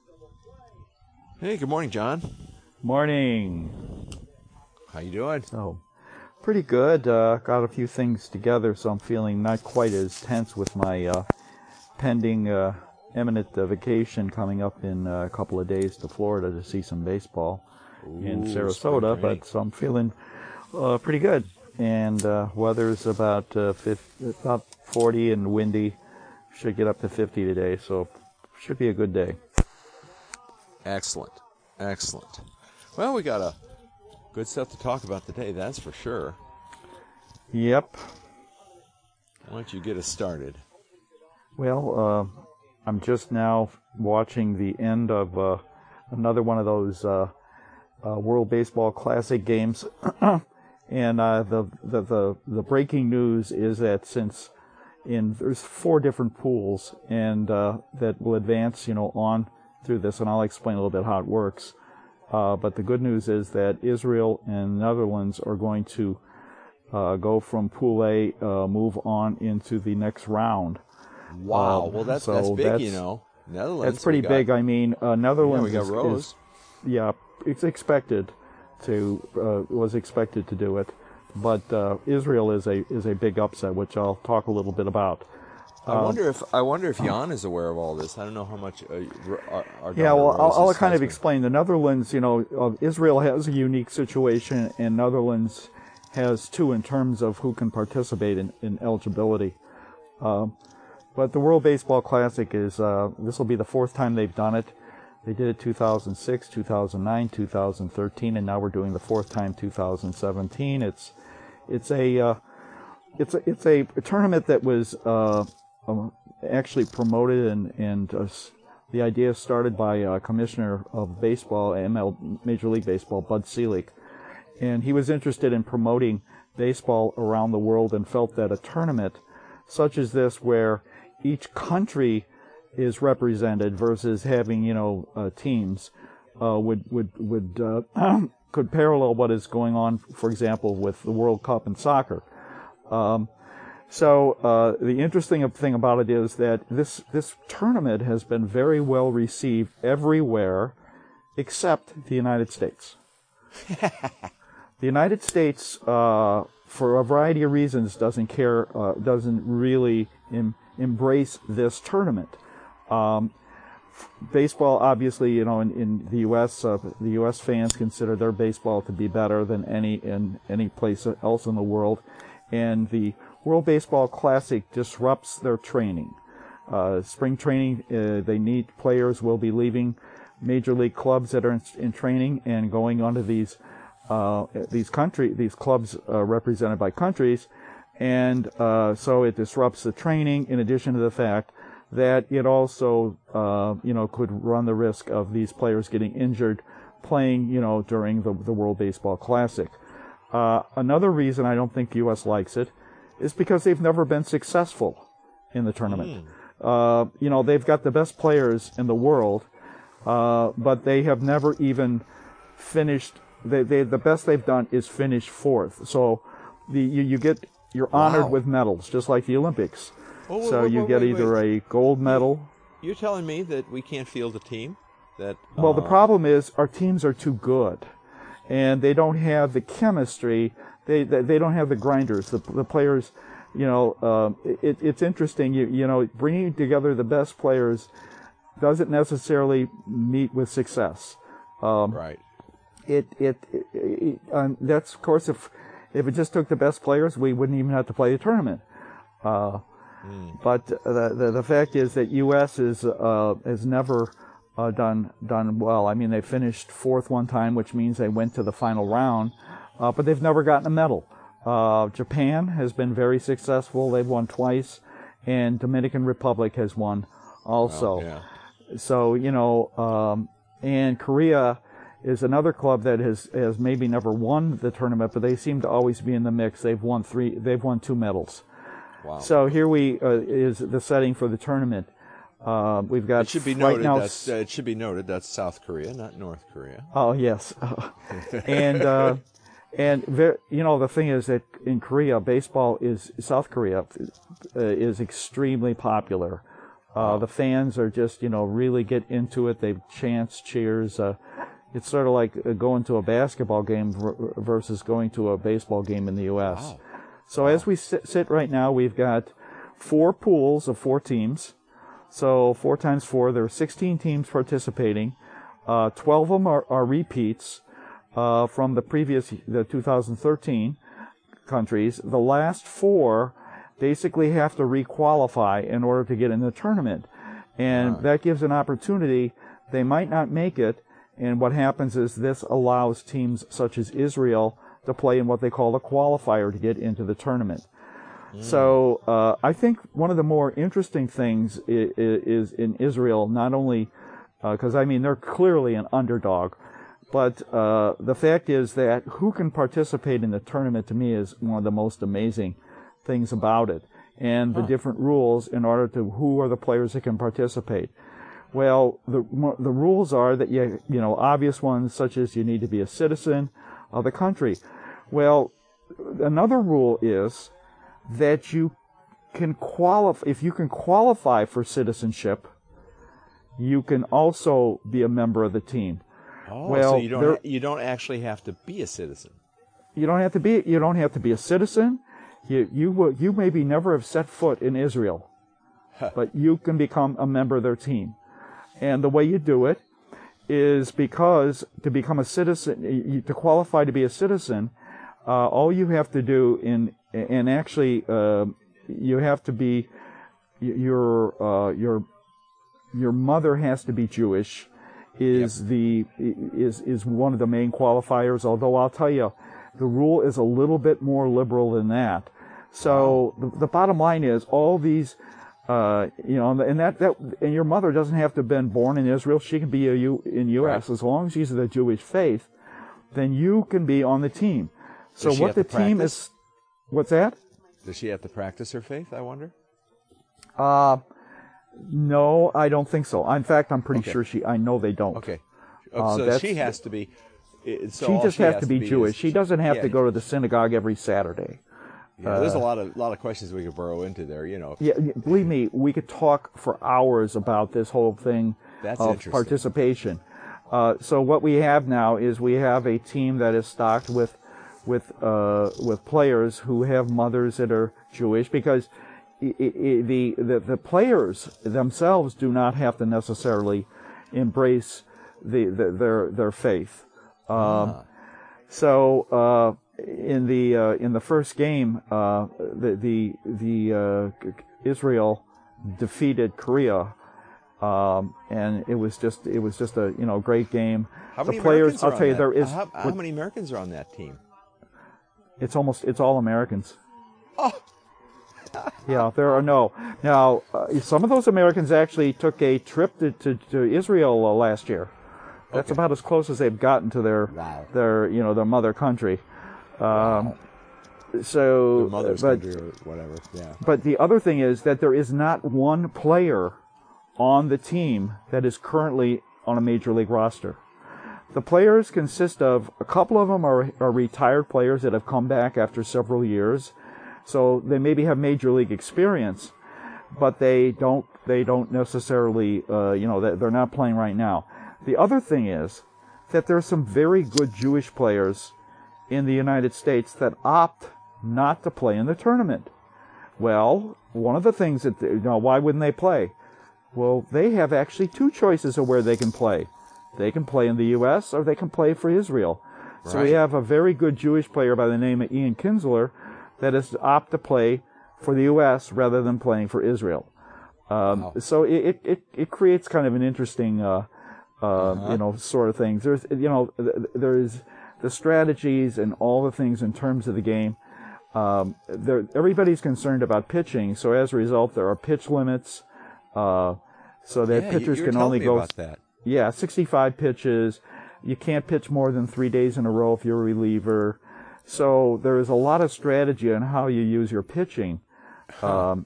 Hey, good morning, John. Morning. How you doing? Oh, pretty good. Got a few things together, so I'm feeling not quite as tense with my pending imminent vacation coming up in a couple of days to Florida to see some baseball in Sarasota. But so I'm feeling pretty good. And weather's about 40 and windy. Should get up to 50 today, so should be a good day. Excellent. Well, we got a good stuff to talk about today, that's for sure. Yep. Why don't you get us started? Well, I'm just now watching the end of another one of those World Baseball Classic games, and the breaking news is that there's 4 different pools and that will advance, on through this, and I'll explain a little bit how it works. But the good news is that Israel and Netherlands are going to go from Pool A, move on into the next round. Wow, well that's big, Netherlands. That's pretty big. I mean, Netherlands. Yeah, we got Rose. It's expected was expected to do it, but Israel is a big upset, which I'll talk a little bit about. I wonder if Jan is aware of all this. I don't know how much. I'll kind of explain. The Netherlands, Israel has a unique situation, and Netherlands has too in terms of who can participate in eligibility. But the World Baseball Classic is this will be the 4th time they've done it. They did it 2006, 2009, 2013, and now we're doing the 4th time, 2017. It's a tournament that was actually promoted and the idea started by Commissioner of Baseball, Major League Baseball, Bud Selig, and he was interested in promoting baseball around the world and felt that a tournament such as this, where each country is represented versus having teams, could parallel what is going on, for example, with the World Cup in soccer. So the interesting thing about it is that this tournament has been very well received everywhere except the United States. The United States, for a variety of reasons, doesn't really embrace this tournament. Baseball, obviously, in the U.S., the U.S. fans consider their baseball to be better than any place else in the world, and the World Baseball Classic disrupts their training. Spring training, they need players will be leaving major league clubs that are in training and going onto these clubs represented by countries, and so it disrupts the training. In addition to the fact that it also could run the risk of these players getting injured playing during the World Baseball Classic. Another reason I don't think the U.S. likes it is because they've never been successful in the tournament. They've got the best players in the world, but they have never even finished. The best they've done is finish 4th. So you're honored with medals, just like the Olympics. You get either a gold medal. You're telling me that we can't field a team? Well, the problem is our teams are too good, and they don't have the chemistry. They don't have the grinders. The players, it's interesting. Bringing together the best players doesn't necessarily meet with success. Right. That's, of course, if it just took the best players, we wouldn't even have to play the tournament. But the fact is that U.S. has never done well. I mean, they finished 4th one time, which means they went to the final round, but they've never gotten a medal. Japan has been very successful. They've won twice, and Dominican Republic has won also. Yeah. So, and Korea is another club that has maybe never won the tournament, but they seem to always be in the mix. They've won 2 medals. Wow. So here is the setting for the tournament. We've got it should be noted that's South Korea, not North Korea. Oh yes, and the thing is that in Korea, South Korea is extremely popular. The fans are just, really get into it. They chants, cheers. It's sort of like going to a basketball game versus going to a baseball game in the U.S. Wow. So as we sit right now, we've got 4 pools of 4 teams. So 4 times 4, there are 16 teams participating. 12 of them are repeats from the 2013 countries. The last 4 basically have to re-qualify in order to get in the tournament. And that gives an opportunity. They might not make it. And what happens is this allows teams such as Israel to play in what they call a qualifier to get into the tournament. So I think one of the more interesting things is in Israel, not only because, they're clearly an underdog, but the fact is that who can participate in the tournament, to me, is one of the most amazing things about it, and the different rules in order to who are the players that can participate. Well, the rules are that obvious ones such as you need to be a citizen of the country. Well, another rule is that you can qualify. If you can qualify for citizenship, you can also be a member of the team. Oh, well, so you don't actually have to be a citizen. You don't have to be a citizen. You maybe never have set foot in Israel, but you can become a member of their team. And the way you do it is because to become a citizen, to qualify to be a citizen, all you have to do you have to be your mother has to be Jewish. Is one of the main qualifiers. Although I'll tell you, the rule is a little bit more liberal than that. So the bottom line is all these. And your mother doesn't have to have been born in Israel. She can be in U.S. As long as she's of the Jewish faith, then you can be on the team. So what the team is, what's that? Does she have to practice her faith, I wonder? No, I don't think so. In fact, I'm pretty sure I know they don't. Okay. So she has to be. She just has to be Jewish. She doesn't have to go to the synagogue every Saturday. Yeah, there's a lot of questions we could burrow into there, Yeah, believe me, we could talk for hours about this whole thing of participation. So what we have now is we have a team that is stocked with players who have mothers that are Jewish, because the players themselves do not have to necessarily embrace their faith. So in the first game, Israel defeated Korea, and it was just a great game. How many players, Americans I'll tell you, there is. How many Americans are on that team? It's all Americans. Oh. Yeah, there are no. Now, some of those Americans actually took a trip to Israel last year. That's about as close as they've gotten to their mother country. So, their mother's country or whatever. Yeah. But the other thing is that there is not one player on the team that is currently on a major league roster. The players consist of a couple of them are retired players that have come back after several years. So they maybe have major league experience, but they don't necessarily, they're not playing right now. The other thing is that there are some very good Jewish players in the United States that opt not to play in the tournament. Well, one of the things that, why wouldn't they play? Well, they have actually 2 choices of where they can play. They can play in the U.S. or they can play for Israel. Right. So we have a very good Jewish player by the name of Ian Kinsler that is to opt to play for the U.S. rather than playing for Israel. So it creates kind of an interesting, sort of things. There's the strategies and all the things in terms of the game. Everybody's concerned about pitching, so as a result, there are pitch limits, so that pitchers can only go. About that. Yeah, 65 pitches. You can't pitch more than 3 days in a row if you're a reliever. So there is a lot of strategy on how you use your pitching, so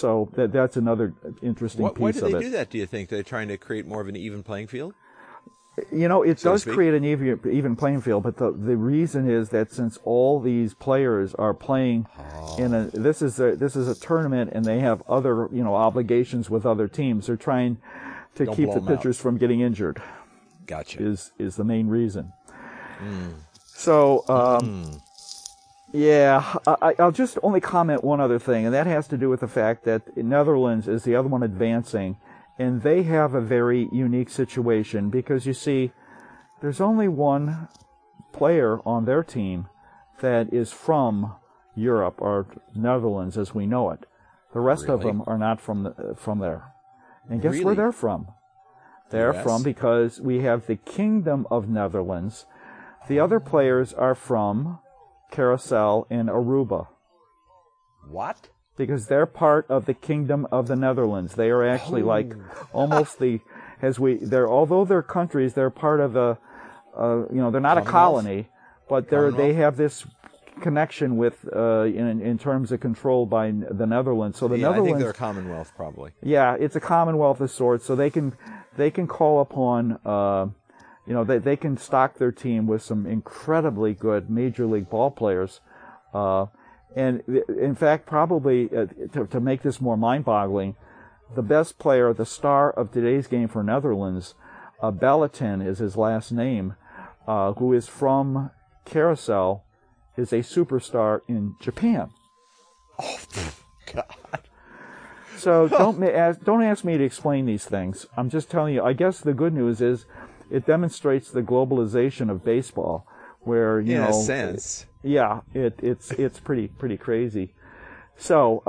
that's another interesting piece of it. Why do they do that? Do you think they're trying to create more of an even playing field? It so to does speak? create an even playing field, but the reason is that since all these players are playing this is a tournament, and they have other obligations with other teams, they're trying to Don't keep blow the 'em out. pitchers from getting injured. Gotcha. Is the main reason. So yeah, I'll just only comment one other thing, and that has to do with the fact that Netherlands is the other one advancing. And they have a very unique situation because, you see, there's only one player on their team that is from Europe or Netherlands as we know it. The rest of Really? them are not from there. And guess where Really? they're from? They're US? from because we have the Kingdom of Netherlands. The other players are from Carousel and Aruba. What? Because they're part of the Kingdom of the Netherlands. They are actually like almost although they're countries, they're part of they're not a colony, but they have this connection with in terms of control by the Netherlands. So the Netherlands, I think they're a Commonwealth, probably. Yeah, it's a Commonwealth of sorts. So they can call upon they can stock their team with some incredibly good Major League ball players. And in fact, probably to make this more mind-boggling, the best player, the star of today's game for Netherlands, Bellatin is his last name, who is from Carousel, is a superstar in Japan. Oh, God. So don't ask me to explain these things. I'm just telling you. I guess the good news is it demonstrates the globalization of baseball, where In a sense. Yeah, it's pretty crazy. So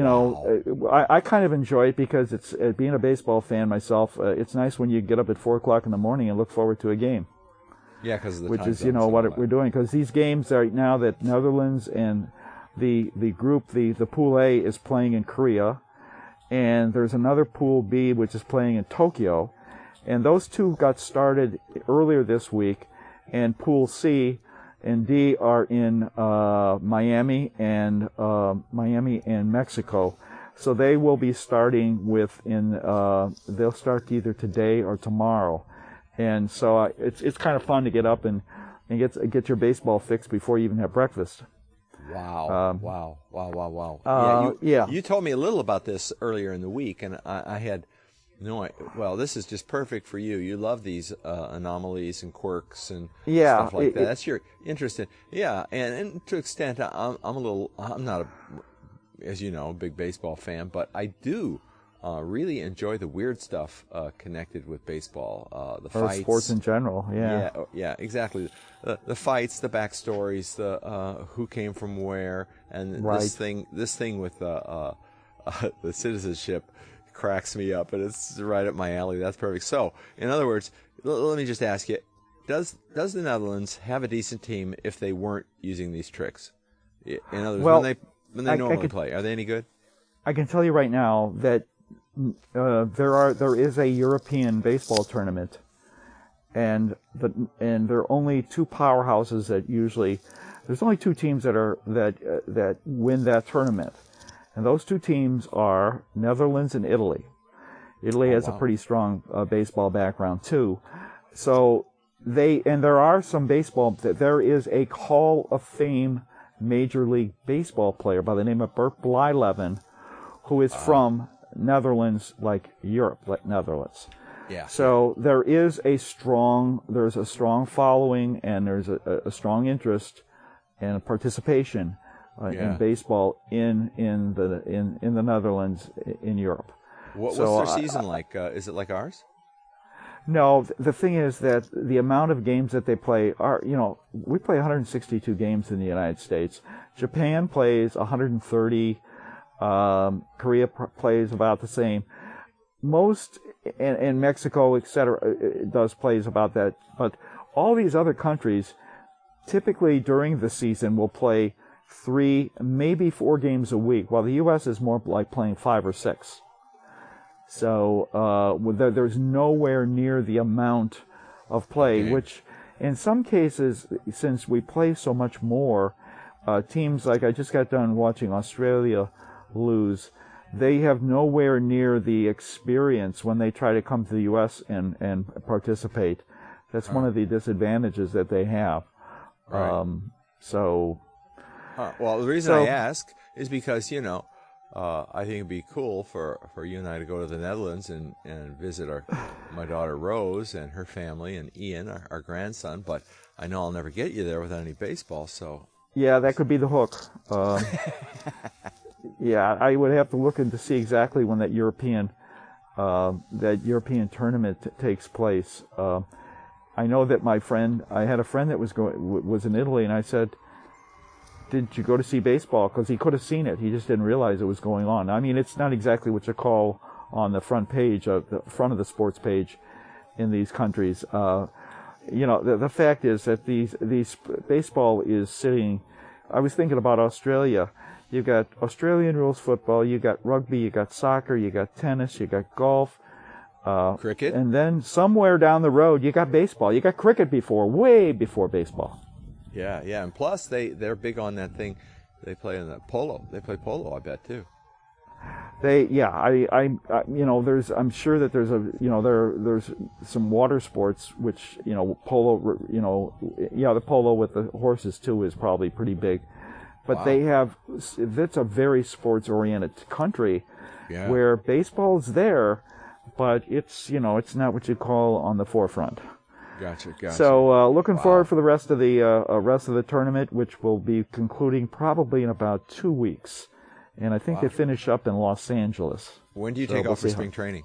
I kind of enjoy it because it's being a baseball fan myself. It's nice when you get up at 4:00 in the morning and look forward to a game. Yeah, because of the which time is zones what and all we're doing, because these games right now that Netherlands and the group the Pool A is playing in Korea, and there's another Pool B which is playing in Tokyo, and those two got started earlier this week, and Pool C and D are in Miami and Mexico. So they will be starting they'll start either today or tomorrow. And so it's kind of fun to get up and get your baseball fix before you even have breakfast. Wow. Wow. You told me a little about this earlier in the week, and I had no idea. Well, this is just perfect for you. You love these anomalies and quirks and stuff like that. That's your interest in. Yeah, and to an extent, I'm not as you know, a big baseball fan, but I do really enjoy the weird stuff connected with baseball. The fights, sports in general. Yeah, exactly. The fights, the backstories, the who came from where, and this thing with the citizenship cracks me up, and it's right up my alley. That's perfect. So, in other words, let me just ask you: Does the Netherlands have a decent team if they weren't using these tricks? In other words, when they normally play, are they any good? I can tell you right now that there is a European baseball tournament, and there are only two powerhouses there's only two teams that win that tournament, and those two teams are Netherlands and Italy. Italy has a pretty strong baseball background too, so there are some baseball. There is a Hall of Fame Major League Baseball player by the name of Bert Blyleven, who is from Netherlands, like Europe, like Netherlands. Yeah. So there's a strong following, and there's a strong interest and participation in baseball in the Netherlands, in Europe. What's their season like? Is it like ours? No, the thing is that the amount of games that they play are, we play 162 games in the United States. Japan plays 130. Korea plays about the same. Most, and Mexico, etc., plays about that. But all these other countries, typically during the season, will play 3, maybe 4 games a week, while the U.S. is more like playing 5 or 6. So there's nowhere near the amount of play, which in some cases, since we play so much more, teams like I just got done watching Australia lose, they have nowhere near the experience when they try to come to the U.S. and participate That's one of the disadvantages that they have. Right. Well, the reason I ask is because, I think it'd be cool for you and I to go to the Netherlands and visit my daughter Rose and her family and Ian, our grandson. But I know I'll never get you there without any baseball. So yeah, that could be the hook. Yeah, I would have to look in to see exactly when that European tournament takes place. I know that I had a friend that was in Italy, and I said, "Did you go to see baseball?" Because he could have seen it. He just didn't realize it was going on. I mean, it's not exactly what you call on the front page of the front of the sports page in these countries. The fact is that these baseball is sitting. I was thinking about Australia. You've got Australian rules football. You got rugby. You got soccer. You got tennis. You got golf. Cricket. And then somewhere down the road, you got baseball. You got cricket way before baseball. Yeah, and plus they're big on that thing. They play in the polo. They play polo, I bet too. I'm sure that there's some water sports which polo. The polo with the horses too is probably pretty big, but that's a very sports-oriented country, where baseball is there, but it's not what you call on the forefront. Gotcha. So looking forward for the rest of the tournament, which will be concluding probably in about 2 weeks, and I think they finish up in Los Angeles. When do you take off for spring training?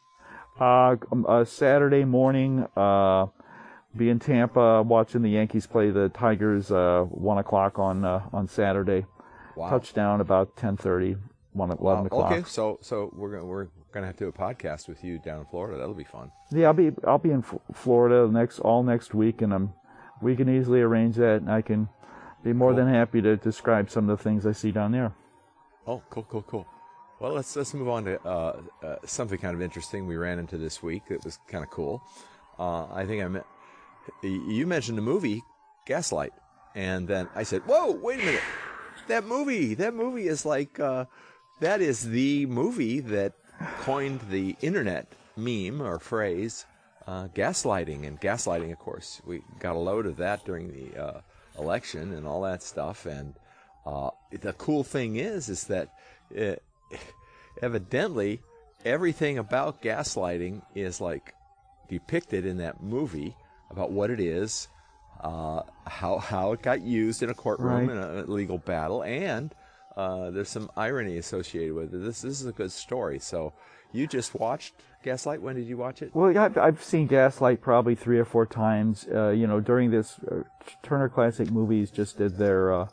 Saturday morning, be in Tampa watching the Yankees play the Tigers 1:00 on Saturday. Wow. Touchdown about 10:30, 11 o'clock. Okay, so we're gonna have to do a podcast with you down in Florida. That'll be fun. Yeah, I'll be in Florida next week, and we can easily arrange that, and I can be more than happy to describe some of the things I see down there. Oh, cool. Well, let's move on to something kind of interesting we ran into this week. It was kind of cool. I think you mentioned the movie Gaslight, and then I said, "Whoa, wait a minute! That movie is like that is the movie that coined the internet meme or phrase, gaslighting." And gaslighting, of course, we got a load of that during the election and all that stuff. And the cool thing is that evidently everything about gaslighting is like depicted in that movie about what it is, how it got used in a courtroom in a legal battle, and there's some irony associated with it. This is a good story. So you just watched Gaslight. When did you watch it? Well, I've seen Gaslight probably 3 or 4 times. During this, Turner Classic Movies just did their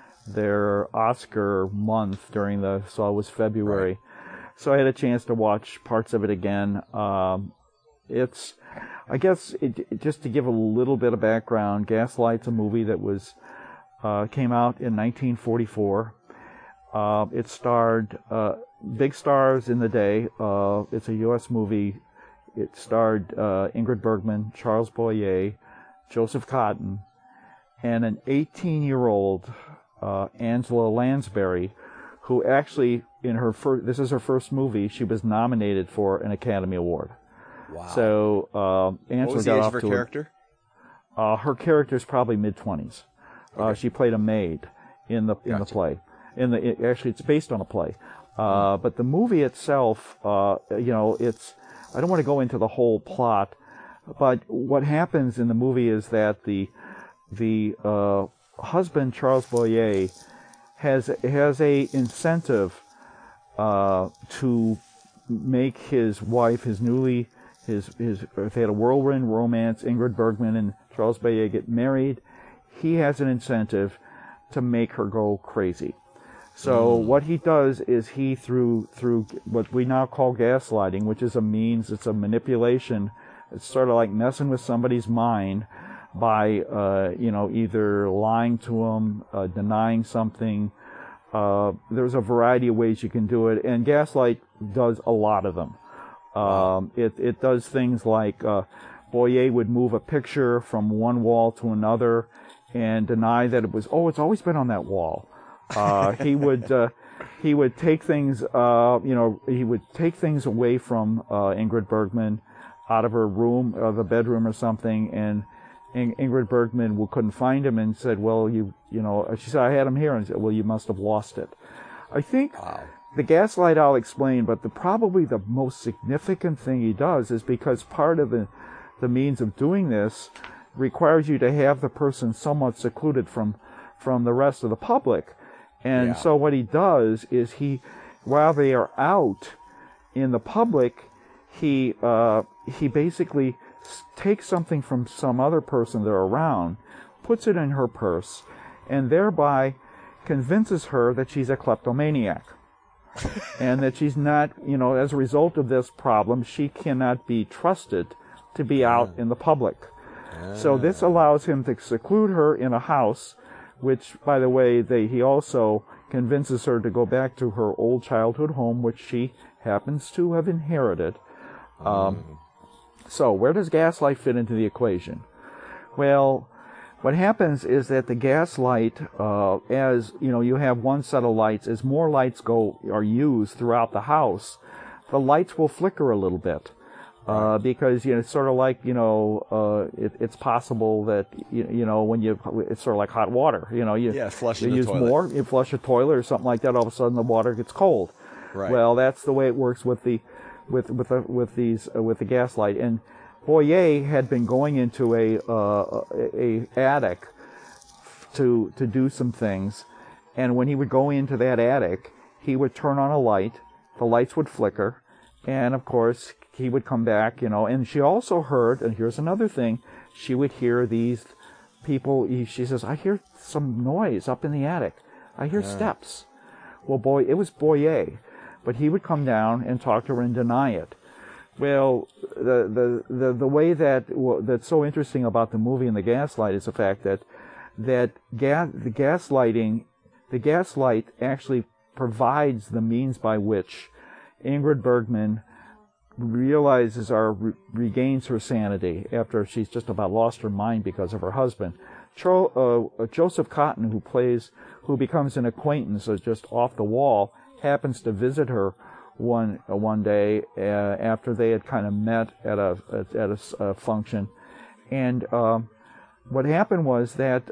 Oscar month it was February. Right. So I had a chance to watch parts of it again. Just to give a little bit of background, Gaslight's a movie that came out in 1944. It starred big stars in the day. It's a U.S. movie. It starred Ingrid Bergman, Charles Boyer, Joseph Cotten, and an 18-year-old Angela Lansbury, who actually this is her first movie. She was nominated for an Academy Award. Wow. So Angela what was the age of her character? Her character's probably mid-20s. Okay. She played a maid in the play. Actually, it's based on a play. But the movie itself, I don't want to go into the whole plot, but what happens in the movie is that the husband, Charles Boyer, has a incentive to make his wife, they had a whirlwind romance, Ingrid Bergman and Charles Boyer get married. He has an incentive to make her go crazy. So what he does is he, through what we now call gaslighting, which is it's a manipulation. It's sort of like messing with somebody's mind by, either lying to them, denying something. There's a variety of ways you can do it, and Gaslight does a lot of them. It does things like Boyer would move a picture from one wall to another and deny that it's always been on that wall. He would take things away from Ingrid Bergman. out of her room, the bedroom or something, and Ingrid Bergman couldn't find him and said, well, you know, she said, I had him here, and said, well, you must have lost it. I think the gaslight I'll explain, but probably the most significant thing he does is because part of the means of doing this requires you to have the person somewhat secluded from the rest of the public. And so what he does is while they are out in the public, he basically takes something from some other person they're around, puts it in her purse, and thereby convinces her that she's a kleptomaniac. And that she's not, you know, as a result of this problem, she cannot be trusted to be out in the public. So this allows him to seclude her in a house, which, by the way, he also convinces her to go back to her old childhood home, which she happens to have inherited. So where does gaslight fit into the equation? Well, what happens is that the gaslight, as you know, you have one set of lights. As more lights are used throughout the house, the lights will flicker a little bit. Because, you know, it's sort of like, you know, it's possible that, you know, it's sort of like hot water, you know, you use more, you flush a toilet or something like that, all of a sudden the water gets cold. Right. Well, that's the way it works with the gaslight. And Boyer had been going into a attic to do some things, and when he would go into that attic, he would turn on a light, the lights would flicker, and of course he would come back, you know. And she also heard, and here's another thing, she would hear these people. She says, I hear some noise up in the attic. I hear steps. Well, it was Boyer, but he would come down and talk to her and deny it. Well, the way that's so interesting about the movie and the gaslight is the fact that the gaslight actually provides the means by which Ingrid Bergman realizes or regains her sanity after she's just about lost her mind because of her husband. Joseph Cotten, who becomes an acquaintance just off the wall, happens to visit her one day after they had kind of met at a function, and what happened was that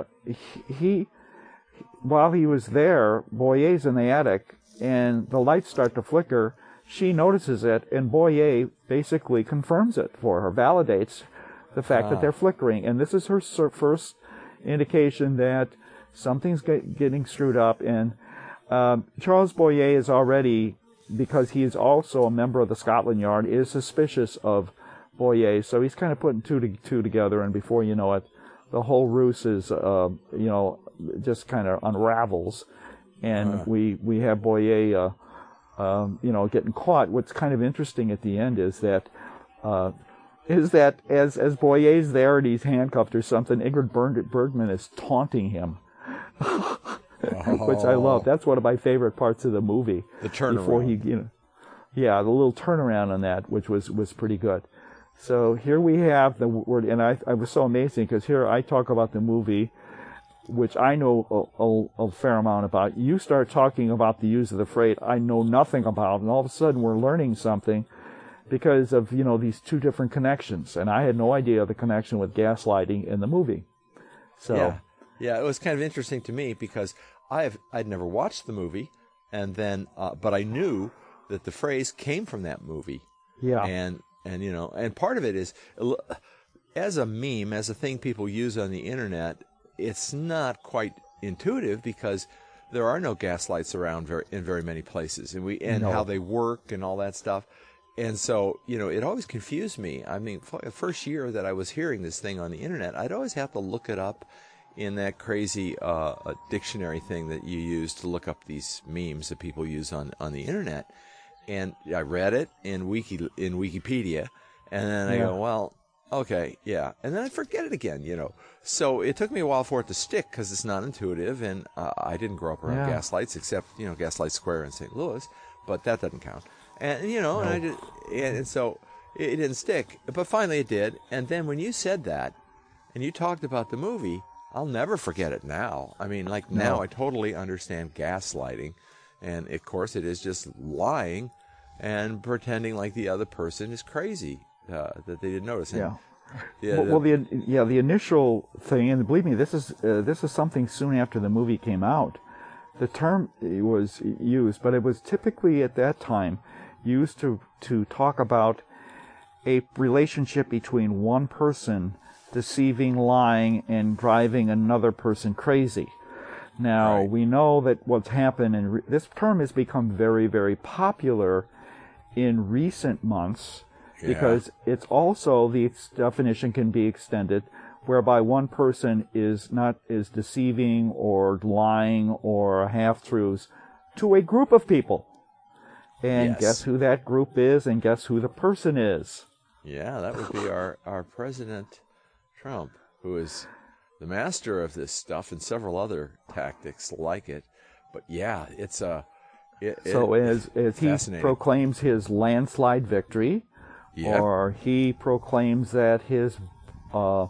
while he was there, Boyer's in the attic, and the lights start to flicker. She notices it, and Boyer basically confirms it for her, validates the fact that they're flickering. And this is her first indication that something's getting screwed up. And Charles Boyer is already, because he is also a member of the Scotland Yard, is suspicious of Boyer. So he's kind of putting two together, and before you know it, the whole ruse is, just kind of unravels. And we have Boyer... getting caught. What's kind of interesting at the end is that as Boyer's there and he's handcuffed or something, Ingrid Bergman is taunting him, which I love. That's one of my favorite parts of the movie. The turnaround. Before the little turnaround on that, which was pretty good. So here we have the word, and I was so amazing because here I talk about the movie, which I know a fair amount about. You start talking about the use of the phrase I know nothing about, and all of a sudden we're learning something because of, you know, these two different connections. And I had no idea the connection with gaslighting in the movie. So yeah, it was kind of interesting to me because I'd never watched the movie, and then but I knew that the phrase came from that movie. Yeah. And you know, and part of it is as a meme, as a thing people use on the internet. It's not quite intuitive because there are no gaslights around in very many places, and how they work and all that stuff. And so, you know, it always confused me. I mean, the first year that I was hearing this thing on the internet, I'd always have to look it up in that crazy dictionary thing that you use to look up these memes that people use on the internet. And I read it in Wikipedia, and then I go, well, okay, yeah. And then I forget it again, you know. So it took me a while for it to stick because it's not intuitive, and I didn't grow up around gaslights except, you know, Gaslight Square in St. Louis, but that doesn't count. And, you know, and so it didn't stick. But finally it did. And then when you said that, and you talked about the movie, I'll never forget it now. I mean, now I totally understand gaslighting. And, of course, it is just lying and pretending like the other person is crazy. that they didn't notice. And, the initial thing, and believe me, this is something soon after the movie came out. The term was used, but it was typically at that time used to talk about a relationship between one person deceiving, lying, and driving another person crazy. Now, we know that what's happened, and this term has become very, very popular in recent months, because it's also, the definition can be extended, whereby one person is deceiving or lying or half-truths to a group of people. And guess who that group is, and guess who the person is. Yeah, that would be our President Trump, who is the master of this stuff and several other tactics like it. But yeah, it's as he proclaims his landslide victory, or he proclaims that he was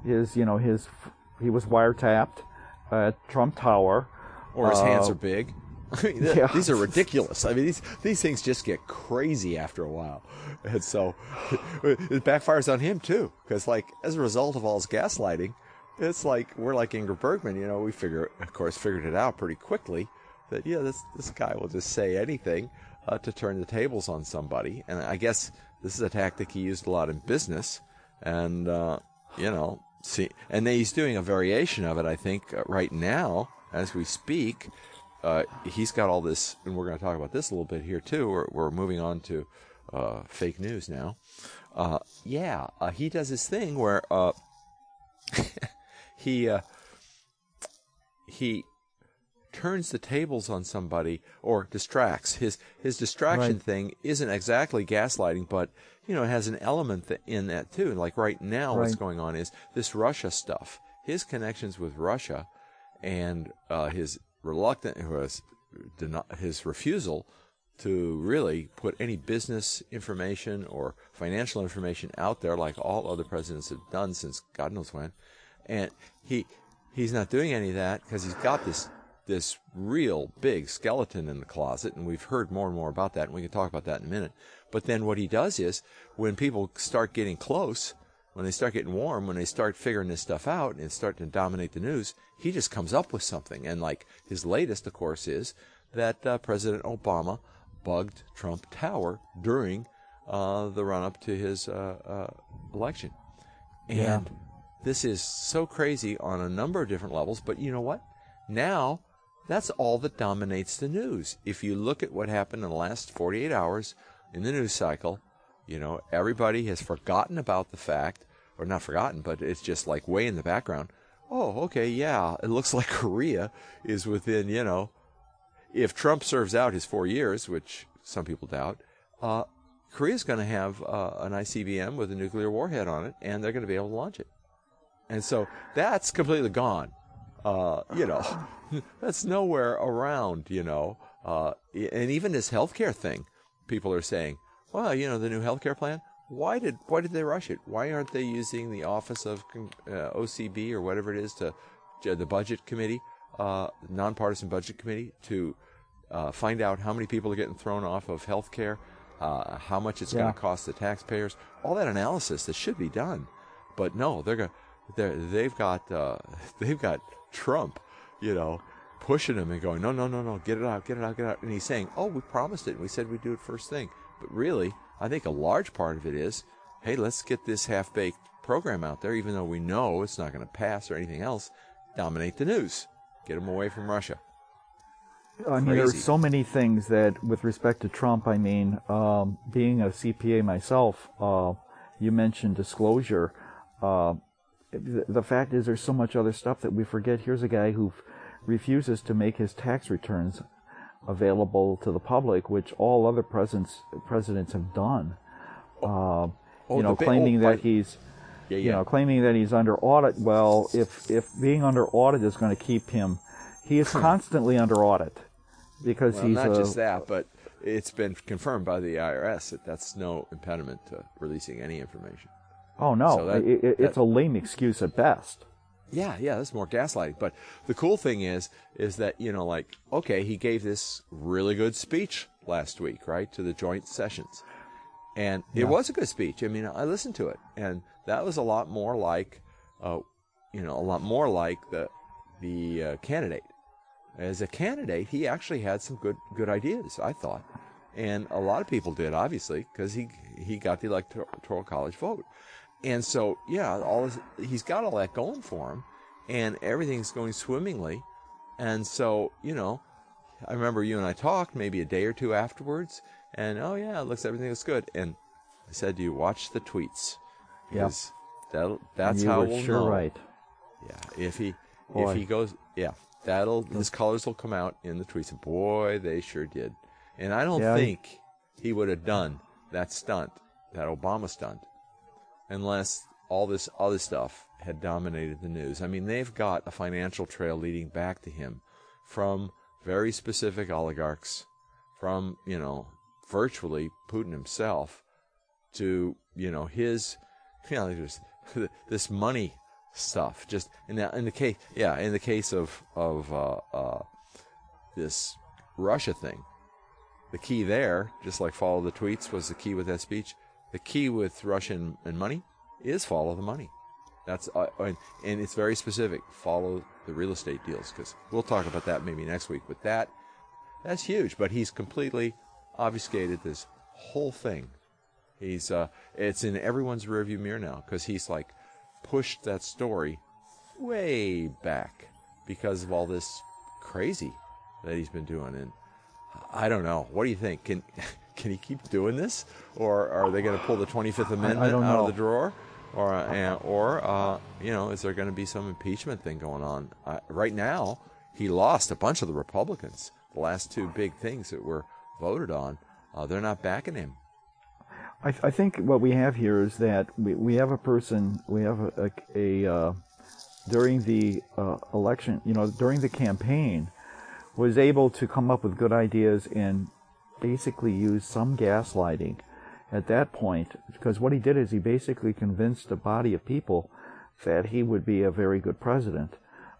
wiretapped at Trump Tower, or his hands are big. I mean, these are ridiculous. I mean, these things just get crazy after a while, and so it backfires on him too. Because, like, as a result of all his gaslighting, it's like we're like Ingrid Bergman. You know, we figured it out pretty quickly that this guy will just say anything to turn the tables on somebody. And I guess this is a tactic he used a lot in business, and and then he's doing a variation of it. I think right now as we speak. He's got all this, and we're going to talk about this a little bit here too. We're moving on to fake news now. He does this thing where he turns the tables on somebody or distracts. His distraction thing isn't exactly gaslighting, but it has an element in that too. Like right now, what's going on is this Russia stuff. His connections with Russia and his refusal to really put any business information or financial information out there like all other presidents have done since God knows when. And he's not doing any of that because he's got this real big skeleton in the closet, and we've heard more and more about that, and we can talk about that in a minute. But then what he does is, when people start getting close, when they start getting warm, when they start figuring this stuff out and start to dominate the news, he just comes up with something. And like his latest, of course, is that President Obama bugged Trump Tower during the run-up to his election. And this is so crazy on a number of different levels. But you know what? Now, that's all that dominates the news. If you look at what happened in the last 48 hours in the news cycle, everybody has forgotten about the fact, or not forgotten, but it's just like way in the background. Oh, okay, yeah, it looks like Korea is within, if Trump serves out his 4 years, which some people doubt, Korea's going to have an ICBM with a nuclear warhead on it, and they're going to be able to launch it. And so that's completely gone. That's nowhere around, and even this healthcare thing, people are saying, well, the new healthcare plan, why did they rush it? Why aren't they using the Office of OCB or whatever it is to the budget committee, nonpartisan budget committee, to find out how many people are getting thrown off of healthcare, how much it's going to cost the taxpayers, all that analysis that should be done. But no, they've got Trump, pushing him and going, no, get it out. And he's saying, oh, we promised it. We said we'd do it first thing. But really, I think a large part of it is, hey, let's get this half-baked program out there, even though we know it's not going to pass or anything else. Dominate the news. Get them away from Russia. I mean, there's so many things that, with respect to Trump, being a CPA myself, you mentioned disclosure. The fact is there's so much other stuff that we forget. Here's a guy who refuses to make his tax returns available to the public, which all other presidents have done. Claiming that he's under audit. Well, if being under audit is going to keep him, he is constantly under audit because he's not just that, but it's been confirmed by the IRS that's no impediment to releasing any information. Oh no, so it's a lame excuse at best. Yeah, that's more gaslighting. But the cool thing is that, okay, he gave this really good speech last week, right, to the joint sessions. And it was a good speech. I mean, I listened to it, and that was a lot more like, the candidate. As a candidate, he actually had some good ideas, I thought, and a lot of people did, obviously, because he got the Electoral College vote, and so he's got all that going for him, and everything's going swimmingly, and so I remember you and I talked maybe a day or two afterwards. And everything looks good. And I said to you, watch the tweets, because that's how we'll know. Right. Yeah, if he goes, his colors will come out in the tweets. Boy, they sure did. And I don't think he would have done that stunt, that Obama stunt, unless all this other stuff had dominated the news. I mean, they've got a financial trail leading back to him from very specific oligarchs, from virtually Putin himself, to his this money stuff. Just in the case of this Russia thing, the key there, just like follow the tweets was the key with that speech. The key with Russia and money is follow the money. That's and it's very specific. Follow the real estate deals, because we'll talk about that maybe next week. But that's huge. But he's completely obfuscated this whole thing. He's it's in everyone's rearview mirror now, because he's pushed that story way back because of all this crazy that he's been doing. And I don't know. What do you think? Can he keep doing this, or are they going to pull the 25th Amendment out of the drawer, or is there going to be some impeachment thing going on? Right now, he lost a bunch of the Republicans. The last two big things that were voted on, they're not backing him. I think what we have here is that we have a person, we have a during the election, during the campaign, was able to come up with good ideas and basically use some gaslighting at that point, because what he did is he basically convinced a body of people that he would be a very good president.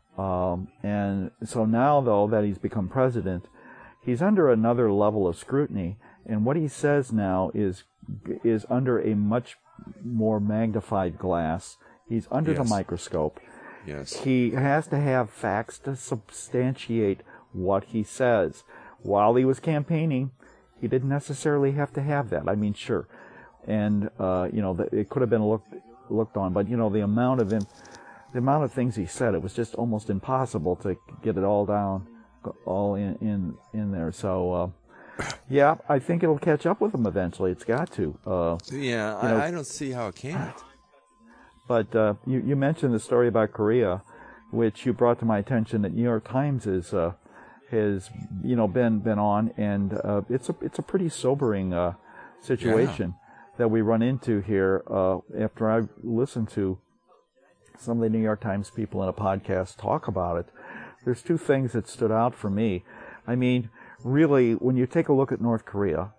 And so now, though, that he's become president, he's under another level of scrutiny, and what he says now is under a much more magnified glass. He's under the microscope. Yes. He has to have facts to substantiate what he says. While he was campaigning, he didn't necessarily have to have that. I mean, sure, and it could have been looked on, but the amount of things he said, it was just almost impossible to get it all down, all in there. So, I think it'll catch up with him eventually. It's got to. I don't see how it can't. But you mentioned the story about Korea, which you brought to my attention. That New York Times has been on, and it's a pretty sobering situation that we run into here. After I listened to some of the New York Times people in a podcast talk about it, there's two things that stood out for me. I mean, really, when you take a look at North Korea,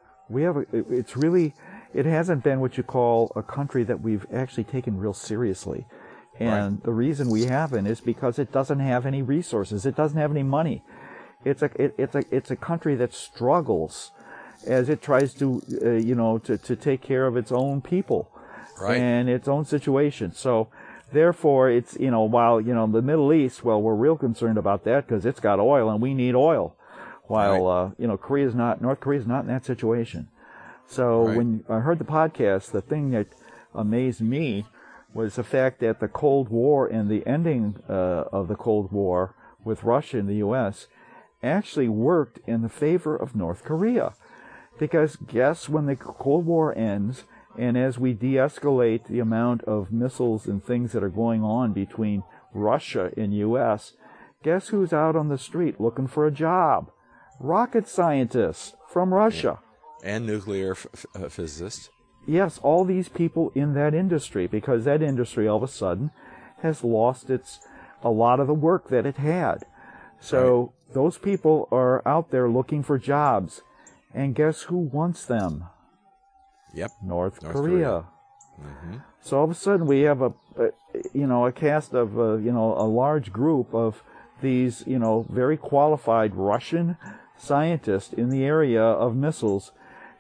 it hasn't been what you call a country that we've actually taken real seriously. And the reason we haven't is because it doesn't have any resources. It doesn't have any money. It's a country that struggles as it tries to to take care of its own people and its own situation. So therefore, it's while the Middle East, well, we're real concerned about that because it's got oil and we need oil. While North Korea's not in that situation. So when I heard the podcast, the thing that amazed me was the fact that the Cold War and the ending of the Cold War with Russia and the U.S. actually worked in the favor of North Korea. Because guess when the Cold War ends, and as we de-escalate the amount of missiles and things that are going on between Russia and U.S., guess who's out on the street looking for a job? Rocket scientists from Russia. And nuclear physicists. Yes, all these people in that industry, because that industry all of a sudden has lost a lot of the work that it had. So those people are out there looking for jobs. And guess who wants them? Yep. North Korea. Mm-hmm. So all of a sudden we have a cast of a large group of these very qualified Russian scientists in the area of missiles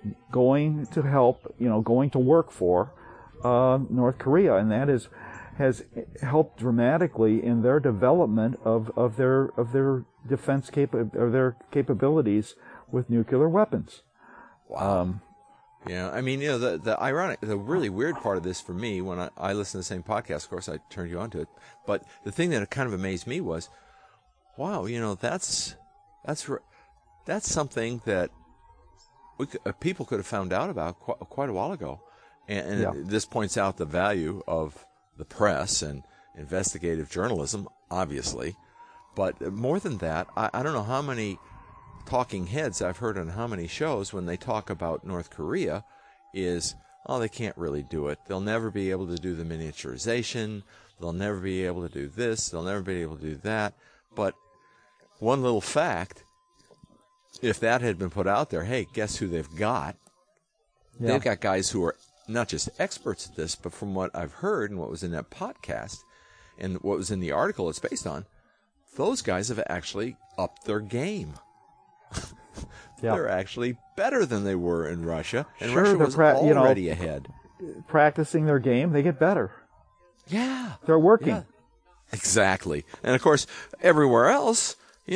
going to help, going to work for North Korea, and that has helped dramatically in their development of their defense their capabilities with nuclear weapons. Wow. Yeah, I mean, the really weird part of this for me, when I listen to the same podcast, of course, I turned you on to it, but the thing that kind of amazed me was, wow, that's something that people could have found out about quite a while ago. And this points out the value of the press and investigative journalism, obviously. But more than that, I don't know how many talking heads I've heard on how many shows when they talk about North Korea is, they can't really do it. They'll never be able to do the miniaturization. They'll never be able to do this. They'll never be able to do that. But one little fact, if that had been put out there, hey, guess who they've got? Yeah. They've got guys who are not just experts at this, but from what I've heard and what was in that podcast and what was in the article it's based on, those guys have actually upped their game. They're actually better than they were in Russia, and Russia was already ahead. Practicing their game, they get better. Yeah. They're working. Yeah. Exactly. And, of course, everywhere else,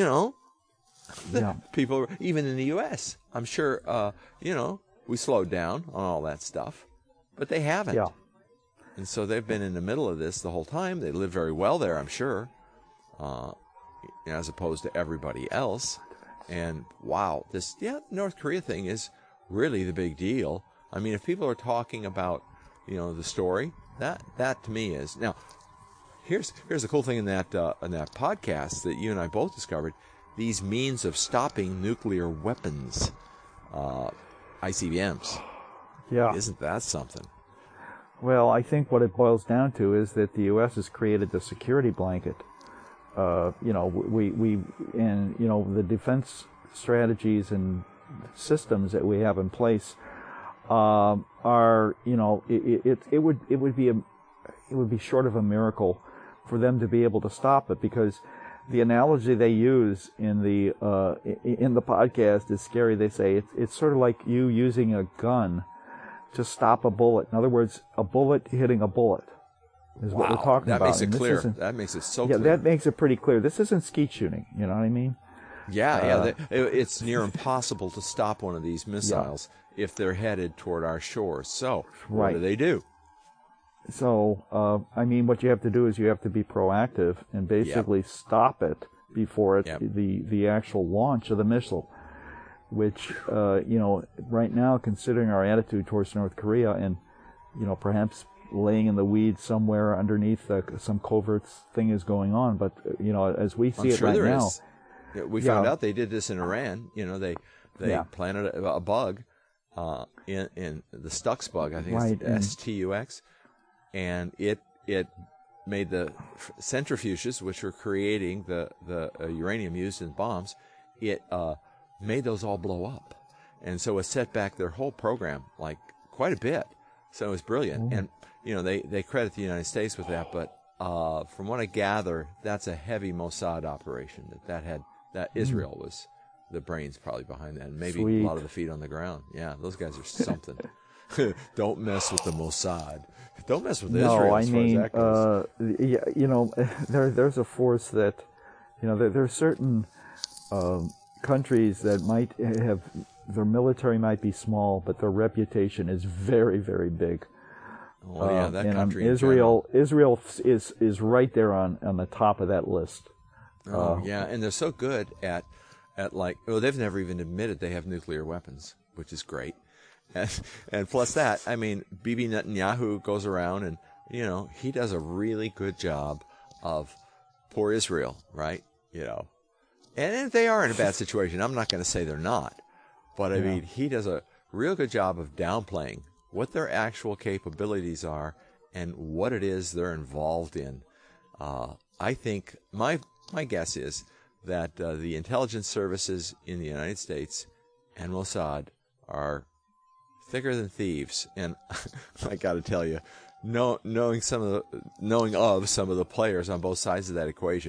people, even in the U.S., I'm sure, we slowed down on all that stuff, but they haven't. Yeah. And so they've been in the middle of this the whole time. They live very well there, I'm sure, as opposed to everybody else. And, wow, North Korea thing is really the big deal. I mean, if people are talking about, the story, that to me is. Now, here's the cool thing in that podcast that you and I both discovered, these means of stopping nuclear weapons, ICBMs. Yeah. Isn't that something? Well, I think what it boils down to is that the U.S. has created the security blanket. The defense strategies and systems that we have in place are, it would be short of a miracle for them to be able to stop it, because the analogy they use in the podcast is scary. They say it's sort of like you using a gun to stop a bullet. In other words, a bullet hitting a bullet is what we're talking about. That makes it clear. That makes it so clear. Yeah, that makes it pretty clear. This isn't skeet shooting. You know what I mean? Yeah. It's near impossible to stop one of these missiles if they're headed toward our shores. So what do they do? So, what you have to do is you have to be proactive and basically stop it before the actual launch of the missile, which, right now, considering our attitude towards North Korea and, perhaps laying in the weeds somewhere underneath some covert thing is going on. But, as we see now. Yeah, we found out they did this in Iran. They planted a bug in the Stux bug, I think it's STUX. And it made the centrifuges, which were creating the uranium used in bombs, it made those all blow up. And so it set back their whole program like quite a bit. So it was brilliant. And, they credit the United States with that. But from what I gather, that's a heavy Mossad operation that Israel was the brains probably behind that. And maybe a lot of the feet on the ground. Yeah, those guys are something. Don't mess with the Mossad. Don't mess with Israel. There's a force that, there are certain countries that might have, their military might be small, but their reputation is very, very big. Oh, that country. Israel is right there on the top of that list. And they're so good at they've never even admitted they have nuclear weapons, which is great. And plus that, Bibi Netanyahu goes around and, he does a really good job of poor Israel, right? And they are in a bad situation. I'm not going to say they're not. But, he does a real good job of downplaying what their actual capabilities are and what it is they're involved in. I think my guess is that the intelligence services in the United States and Mossad are thicker than thieves, and I got to tell you, knowing of some of the players on both sides of that equation,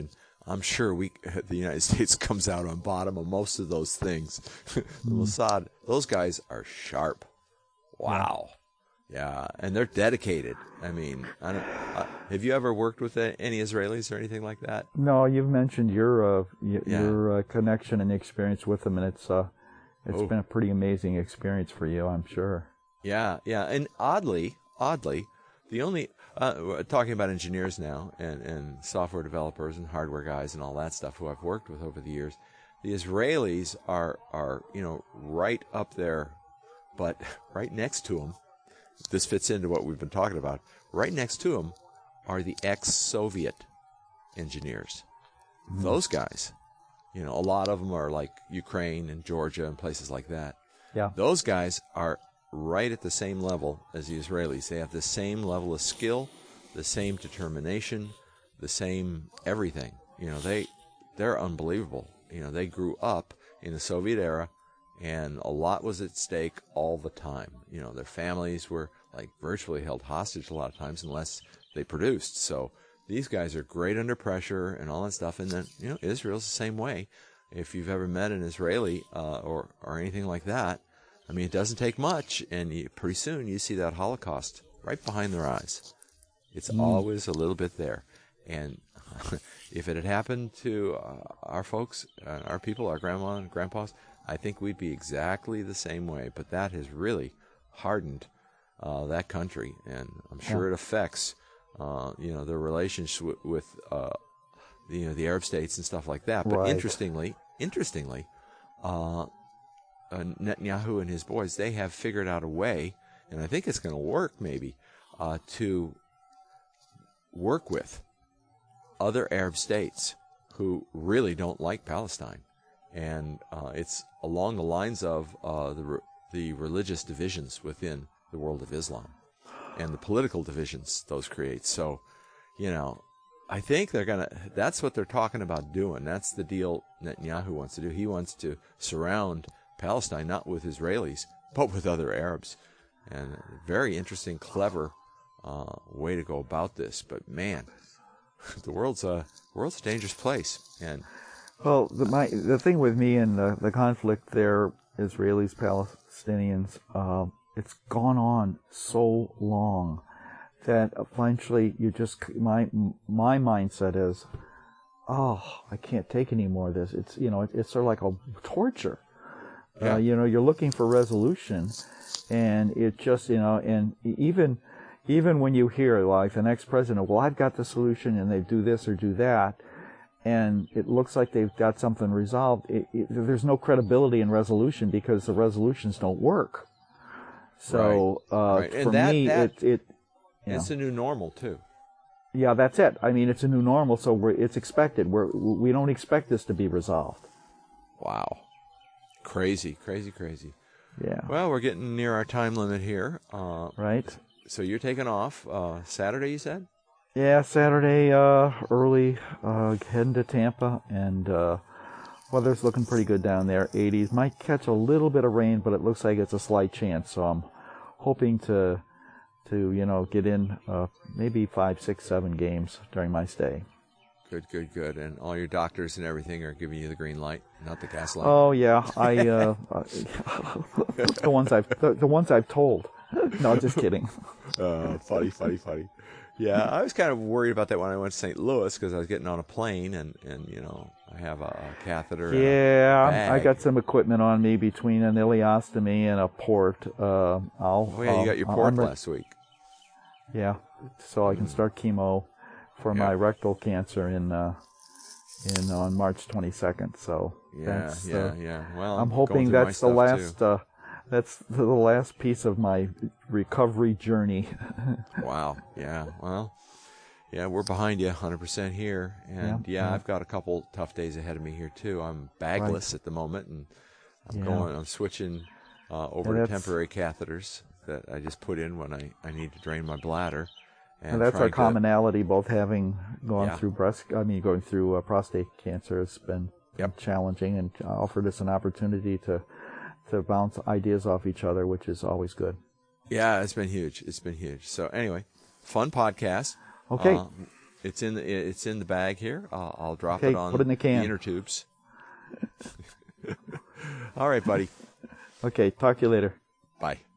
I'm sure the United States comes out on bottom of most of those things. The Mossad, those guys are sharp. Wow. Yeah, and they're dedicated. I mean, have you ever worked with any Israelis or anything like that? No, you've mentioned your connection and experience with them, and it's been a pretty amazing experience for you, I'm sure. Yeah, and oddly, the only talking about engineers now and software developers and hardware guys and all that stuff who I've worked with over the years, the Israelis are right up there, but right next to them, this fits into what we've been talking about. Right next to them are the ex-Soviet engineers. Those guys, a lot of them are like Ukraine and Georgia and places like that. Yeah, those guys are right at the same level as the Israelis. They have the same level of skill, the same determination, the same everything. They're unbelievable. They grew up in the Soviet era, and a lot was at stake all the time. Their families were like virtually held hostage a lot of times unless they produced. So these guys are great under pressure and all that stuff. And then, Israel's the same way. If you've ever met an Israeli or anything like that, I mean, it doesn't take much, and pretty soon you see that Holocaust right behind their eyes. It's always a little bit there. And if it had happened to our folks, our people, our grandma and grandpas, I think we'd be exactly the same way. But that has really hardened that country, and I'm sure it affects, their relations with the Arab states and stuff like that. But interestingly, Netanyahu and his boys, they have figured out a way, and I think it's going to work maybe, to work with other Arab states who really don't like Palestine. And it's along the lines of the religious divisions within the world of Islam and the political divisions those create. So, I think that's what they're talking about doing. That's the deal Netanyahu wants to do. He wants to surround Palestine, not with Israelis, but with other Arabs. And very interesting, clever way to go about this. But man, the world's a dangerous place. And the thing with me and the conflict there, Israelis, Palestinians, it's gone on so long that eventually my mindset is, I can't take any more of this. It's it's sort of like a torture. Yeah. You're looking for resolution, and it just, and even when you hear like the next president, well, I've got the solution, and they do this or do that, and it looks like they've got something resolved. There's no credibility in resolution because the resolutions don't work. So right. For me, it's a new normal too. Yeah, that's it. I mean, it's a new normal, so it's expected. We don't expect this to be resolved. Wow. Crazy. Yeah. Well, we're getting near our time limit here. Right. So you're taking off Saturday, you said? Yeah, Saturday early, heading to Tampa, and weather's looking pretty good down there. 80s. Might catch a little bit of rain, but it looks like it's a slight chance. So I'm hoping to get in maybe 5, 6, 7 games during my stay. Good. And all your doctors and everything are giving you the green light, not the gas light. Oh yeah, the ones I've told. No, just kidding. Funny. Yeah, I was kind of worried about that when I went to St. Louis because I was getting on a plane and I have a catheter. Yeah, and a bag. I got some equipment on me between an ileostomy and a port. You got your port last week. Yeah, so I can start chemo for my rectal cancer on March 22nd. So yeah. Well, I'm hoping that's the last. That's the last piece of my recovery journey. Wow. Yeah. Well, yeah, we're behind you 100% here. And I've got a couple tough days ahead of me here too. I'm bagless at the moment, and I'm switching over to temporary catheters that I just put in when I need to drain my bladder. And that's our commonality, both having gone through prostate cancer has been challenging, and offered us an opportunity to bounce ideas off each other, which is always good. Yeah, it's been huge. So anyway, fun podcast. Okay. It's in the bag here. I'll drop it on put it in the can. The inner tubes. All right, buddy. Okay, talk to you later. Bye.